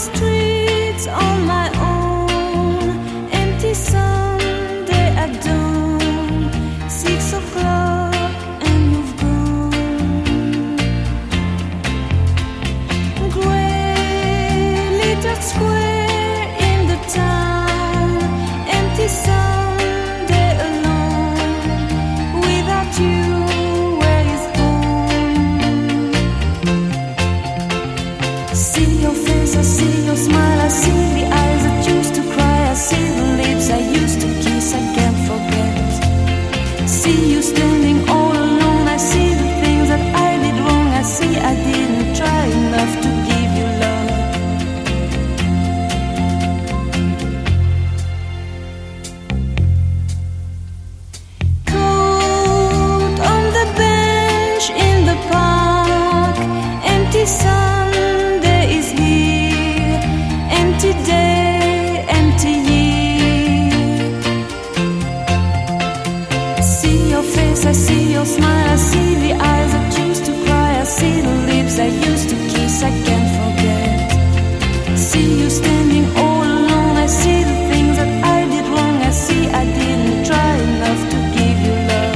streets on my own, empty Sunday at dawn, 6 o'clock and you've gone. Grey little square in the town, empty Sunday alone, without you. I see your smile, I see the eyes that used to cry, I see the lips I used to kiss, I can't forget. See you standing all alone, I see the things that I did wrong, I see I didn't try enough to give you love. Cold on the bench in the park, empty Sunday is here. Empty day, empty year. See your face, I see your smile, I see the eyes that used to cry, I see the lips I used to kiss, I can't forget. See you standing all alone, I see the things that I did wrong, I see I didn't try enough to give you love.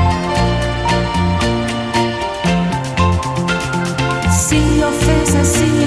I see